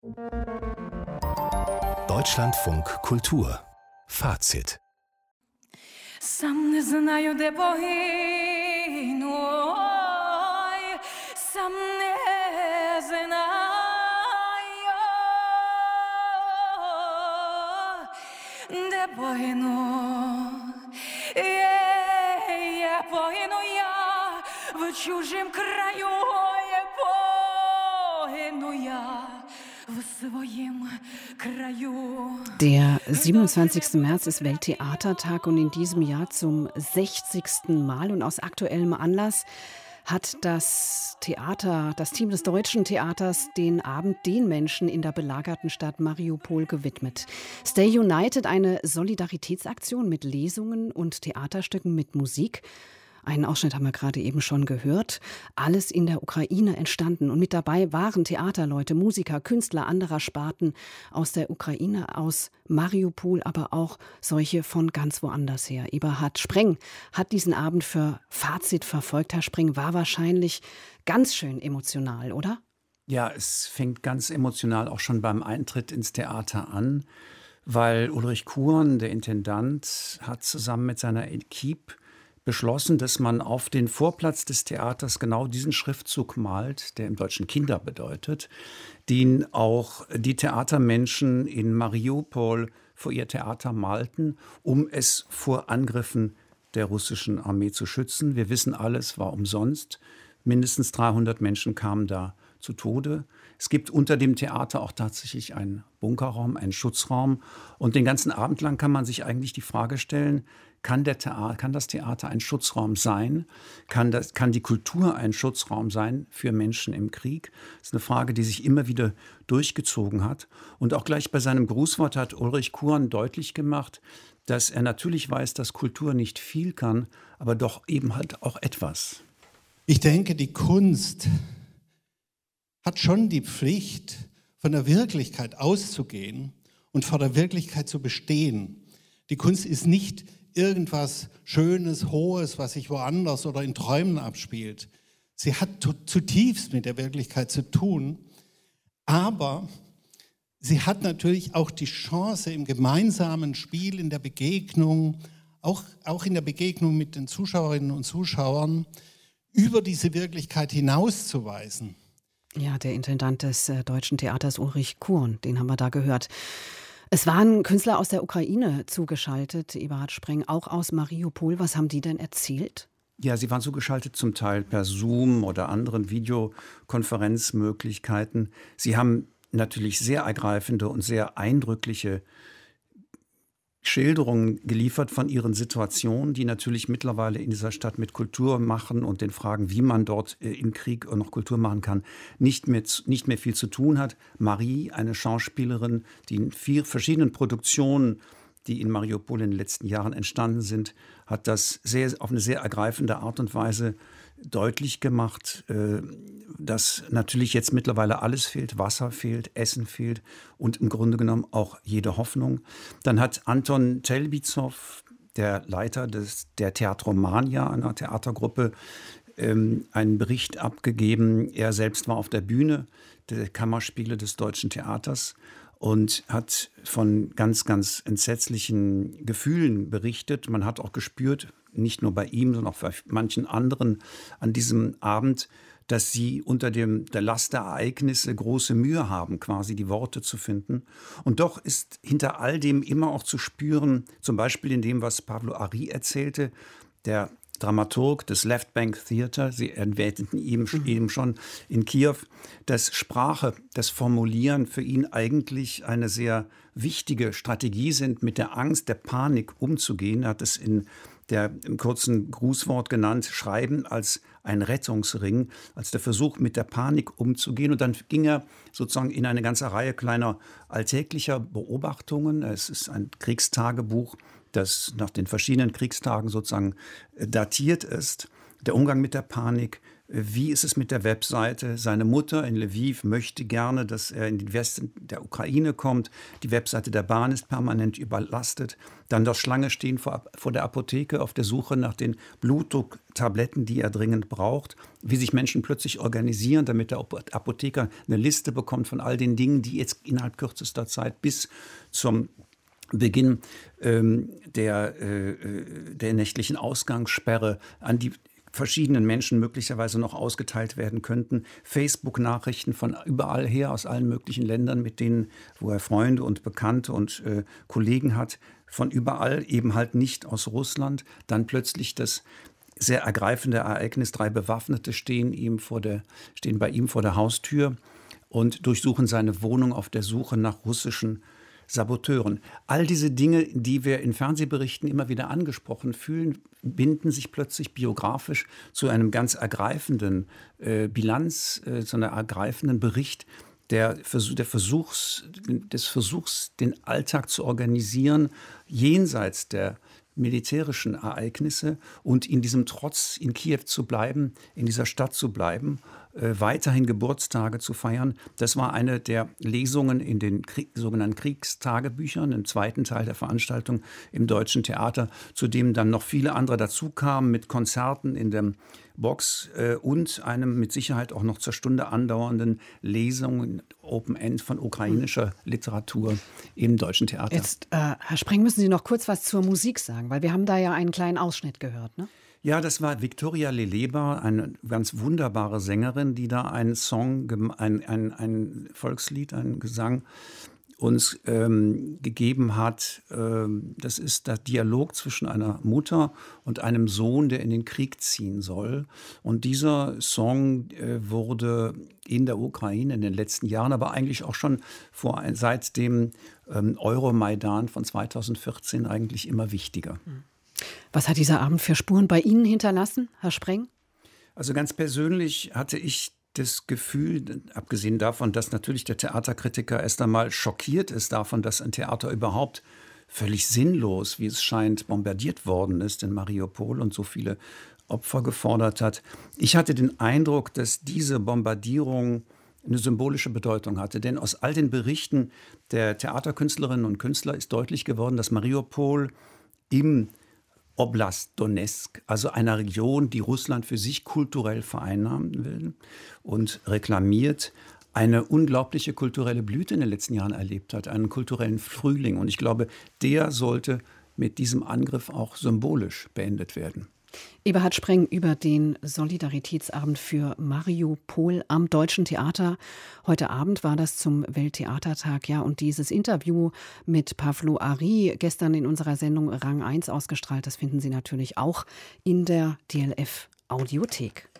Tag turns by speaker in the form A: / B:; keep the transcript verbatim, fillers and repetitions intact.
A: Deutschlandfunk Kultur Fazit.
B: Сам не знаю, де погину, ой, сам не знаю, де погину. Є, є, погину я в чужім краю, є, погину я в своїм краю.
C: Der siebenundzwanzigste März ist Welttheatertag und in diesem Jahr zum sechzigsten Mal und aus aktuellem Anlass hat das Theater, das Team des Deutschen Theaters den Abend den Menschen in der belagerten Stadt Mariupol gewidmet. Stay United, eine Solidaritätsaktion mit Lesungen und Theaterstücken mit Musik. Einen Ausschnitt haben wir gerade eben schon gehört. Alles in der Ukraine entstanden. Und mit dabei waren Theaterleute, Musiker, Künstler anderer Sparten aus der Ukraine, aus Mariupol, aber auch solche von ganz woanders her. Eberhard Spreng hat diesen Abend für Fazit verfolgt. Herr Spreng, war wahrscheinlich ganz schön emotional, oder?
D: Ja, es fängt ganz emotional auch schon beim Eintritt ins Theater an, weil Ulrich Kuren, der Intendant, hat zusammen mit seiner Equipe beschlossen, dass man auf den Vorplatz des Theaters genau diesen Schriftzug malt, der im Deutschen Kinder bedeutet, den auch die Theatermenschen in Mariupol vor ihr Theater malten, um es vor Angriffen der russischen Armee zu schützen. Wir wissen alles, war umsonst. Mindestens dreihundert Menschen kamen da zu Tode. Es gibt unter dem Theater auch tatsächlich einen Bunkerraum, einen Schutzraum. Und den ganzen Abend lang kann man sich eigentlich die Frage stellen, kann, der Theater, kann das Theater ein Schutzraum sein? Kann, das, kann die Kultur ein Schutzraum sein für Menschen im Krieg? Das ist eine Frage, die sich immer wieder durchgezogen hat. Und auch gleich bei seinem Grußwort hat Ulrich Kuren deutlich gemacht, dass er natürlich weiß, dass Kultur nicht viel kann, aber doch eben halt auch etwas.
E: Ich denke, die Kunst hat schon die Pflicht, von der Wirklichkeit auszugehen und vor der Wirklichkeit zu bestehen. Die Kunst ist nicht irgendwas Schönes, Hohes, was sich woanders oder in Träumen abspielt. Sie hat zutiefst mit der Wirklichkeit zu tun, aber sie hat natürlich auch die Chance im gemeinsamen Spiel, in der Begegnung, auch, auch in der Begegnung mit den Zuschauerinnen und Zuschauern, über diese Wirklichkeit hinauszuweisen.
C: Ja, der Intendant des äh, Deutschen Theaters Ulrich Kuren, den haben wir da gehört. Es waren Künstler aus der Ukraine zugeschaltet, Eberhard Spreng, auch aus Mariupol. Was haben die denn erzählt?
D: Ja, sie waren zugeschaltet zum Teil per Zoom oder anderen Videokonferenzmöglichkeiten. Sie haben natürlich sehr ergreifende und sehr eindrückliche Schilderungen geliefert von ihren Situationen, die natürlich mittlerweile in dieser Stadt mit Kultur machen und den Fragen, wie man dort im Krieg noch Kultur machen kann, nicht mehr, nicht mehr viel zu tun hat. Marie, eine Schauspielerin, die in vier verschiedenen Produktionen, die in Mariupol in den letzten Jahren entstanden sind, hat das sehr, auf eine sehr ergreifende Art und Weise deutlich gemacht, dass natürlich jetzt mittlerweile alles fehlt, Wasser fehlt, Essen fehlt und im Grunde genommen auch jede Hoffnung. Dann hat Anton Telbitzow, der Leiter des, der Theatromania, einer Theatergruppe, einen Bericht abgegeben. Er selbst war auf der Bühne der Kammerspiele des Deutschen Theaters und hat von ganz, ganz entsetzlichen Gefühlen berichtet. Man hat auch gespürt, nicht nur bei ihm, sondern auch bei manchen anderen an diesem Abend, dass sie unter dem, der Last der Ereignisse große Mühe haben, quasi die Worte zu finden. Und doch ist hinter all dem immer auch zu spüren, zum Beispiel in dem, was Pavlo Arry erzählte, der Dramaturg des Left Bank Theater, Sie erwähnten ihn eben schon in Kiew, dass Sprache, das Formulieren für ihn eigentlich eine sehr wichtige Strategie sind, mit der Angst, der Panik umzugehen. Er hat es in der im kurzen Grußwort genannt, Schreiben als ein Rettungsring, als der Versuch, mit der Panik umzugehen. Und dann ging er sozusagen in eine ganze Reihe kleiner alltäglicher Beobachtungen. Es ist ein Kriegstagebuch, das nach den verschiedenen Kriegstagen sozusagen datiert ist. Der Umgang mit der Panik, Wie ist es mit der Webseite? Seine Mutter in Lviv möchte gerne, dass er in den Westen der Ukraine kommt. Die Webseite der Bahn ist permanent überlastet. Dann das Schlange stehen vor, vor der Apotheke auf der Suche nach den Blutdrucktabletten, die er dringend braucht. Wie sich Menschen plötzlich organisieren, damit der Apotheker eine Liste bekommt von all den Dingen, die jetzt innerhalb kürzester Zeit bis zum Beginn ähm, der, äh, der nächtlichen Ausgangssperre an die verschiedenen Menschen möglicherweise noch ausgeteilt werden könnten. Facebook-Nachrichten von überall her, aus allen möglichen Ländern, mit denen, wo er Freunde und Bekannte und äh, Kollegen hat, von überall, eben halt nicht aus Russland. Dann plötzlich das sehr ergreifende Ereignis, drei Bewaffnete stehen, ihm vor der, stehen bei ihm vor der Haustür und durchsuchen seine Wohnung auf der Suche nach russischen Saboteuren. All diese Dinge, die wir in Fernsehberichten immer wieder angesprochen fühlen, binden sich plötzlich biografisch zu einem ganz ergreifenden äh, Bilanz, äh, zu einer ergreifenden Bericht der, Versuch, der Versuchs, des Versuchs, den Alltag zu organisieren, jenseits der militärischen Ereignisse und in diesem Trotz in Kiew zu bleiben, in dieser Stadt zu bleiben, äh, weiterhin Geburtstage zu feiern. Das war eine der Lesungen in den Krieg, sogenannten Kriegstagebüchern, im zweiten Teil der Veranstaltung im Deutschen Theater, zu dem dann noch viele andere dazu kamen mit Konzerten in der Box äh, und einem mit Sicherheit auch noch zur Stunde andauernden Lesung Open End von ukrainischer Literatur im Deutschen Theater.
C: Jetzt, äh, Herr Spreng, müssen Sie noch kurz was zur Musik sagen, weil wir haben da ja einen kleinen Ausschnitt gehört, ne?
D: Ja, das war Viktoria Leleba, eine ganz wunderbare Sängerin, die da einen Song, ein, ein, ein Volkslied, einen Gesang uns ähm, gegeben hat. Ähm, das ist der Dialog zwischen einer Mutter und einem Sohn, der in den Krieg ziehen soll. Und dieser Song äh, wurde in der Ukraine in den letzten Jahren, aber eigentlich auch schon vor, seit dem ähm, Euromaidan von zweitausendvierzehn eigentlich immer wichtiger.
C: Was hat dieser Abend für Spuren bei Ihnen hinterlassen, Herr Spreng?
D: Also ganz persönlich hatte ich das Gefühl, abgesehen davon, dass natürlich der Theaterkritiker erst einmal schockiert ist davon, dass ein Theater überhaupt völlig sinnlos, wie es scheint, bombardiert worden ist in Mariupol und so viele Opfer gefordert hat. Ich hatte den Eindruck, dass diese Bombardierung eine symbolische Bedeutung hatte. Denn aus all den Berichten der Theaterkünstlerinnen und Künstler ist deutlich geworden, dass Mariupol im Oblast Donezk, also einer Region, die Russland für sich kulturell vereinnahmen will und reklamiert, eine unglaubliche kulturelle Blüte in den letzten Jahren erlebt hat, einen kulturellen Frühling. Und ich glaube, der sollte mit diesem Angriff auch symbolisch beendet werden.
C: Eberhard Spreng über den Solidaritätsabend für Mariupol am Deutschen Theater. Heute Abend war das zum Welttheatertag. Ja, und dieses Interview mit Pavlo Ari, gestern in unserer Sendung Rang eins ausgestrahlt, das finden Sie natürlich auch in der D L F Audiothek.